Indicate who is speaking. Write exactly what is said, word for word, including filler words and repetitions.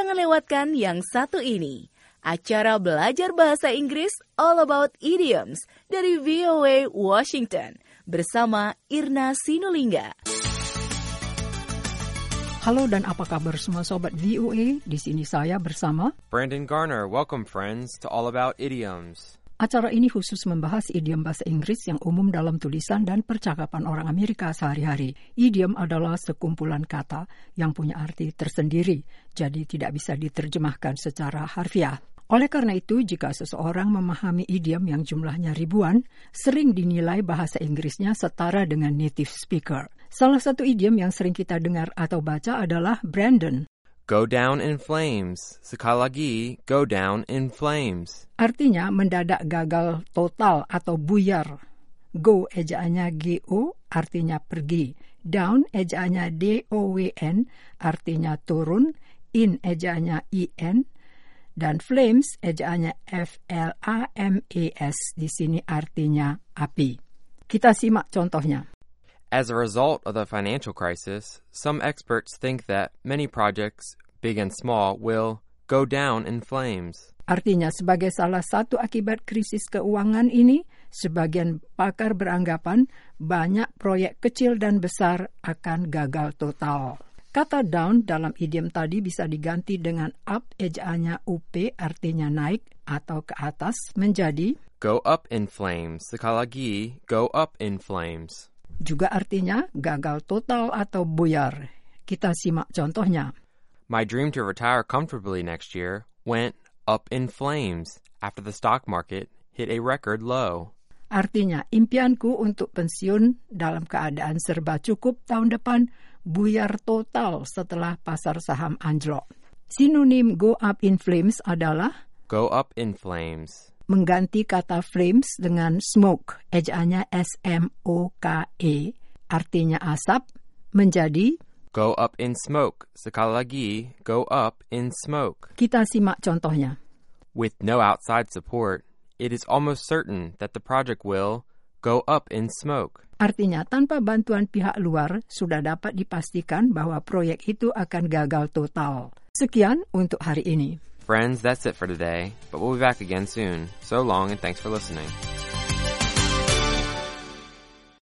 Speaker 1: Jangan lewatkan yang satu ini. Acara belajar bahasa Inggris All About Idioms dari V O A Washington bersama Irna Sinulinga.
Speaker 2: Halo dan apa kabar semua sobat V O A? Di sini saya bersama
Speaker 3: Brandon Garner. Welcome friends to All About Idioms.
Speaker 2: Acara ini khusus membahas idiom bahasa Inggris yang umum dalam tulisan dan percakapan orang Amerika sehari-hari. Idiom adalah sekumpulan kata yang punya arti tersendiri, jadi tidak bisa diterjemahkan secara harfiah. Oleh karena itu, jika seseorang memahami idiom yang jumlahnya ribuan, sering dinilai bahasa Inggrisnya setara dengan native speaker. Salah satu idiom yang sering kita dengar atau baca adalah Brandon.
Speaker 3: Go down in flames. Sekali lagi, go down in flames.
Speaker 2: Artinya mendadak gagal total atau buyar. Go ejaannya G O artinya pergi. Down ejaannya D O W N artinya turun. In ejaannya I N. Dan flames ejaannya F L A M E S. Di sini artinya api. Kita simak contohnya.
Speaker 3: As a result of the financial crisis, some experts think that many projects, big and small, will go down in flames.
Speaker 2: Artinya, sebagai salah satu akibat krisis keuangan ini, sebagian pakar beranggapan banyak proyek kecil dan besar akan gagal total. Kata down dalam idiom tadi bisa diganti dengan up, ejaannya U P, artinya naik atau ke atas, menjadi
Speaker 3: go up in flames. Sekali lagi, go up in flames.
Speaker 2: Juga artinya gagal total atau buyar. Kita simak contohnya.
Speaker 3: My dream to retire comfortably next year went up in flames after the stock market hit a record low.
Speaker 2: Artinya, impianku untuk pensiun dalam keadaan serba cukup tahun depan buyar total setelah pasar saham anjlok. Sinonim go up in flames adalah
Speaker 3: go up in flames.
Speaker 2: Mengganti kata flames dengan smoke, ejaannya S M O K E, artinya asap, menjadi
Speaker 3: go up in smoke. Sekali lagi, go up in smoke.
Speaker 2: Kita simak contohnya.
Speaker 3: With no outside support, it is almost certain that the project will go up in smoke.
Speaker 2: Artinya, tanpa bantuan pihak luar, sudah dapat dipastikan bahwa proyek itu akan gagal total. Sekian untuk hari ini.
Speaker 3: Friends, that's it for today, but we'll be back again soon. So long and thanks for listening.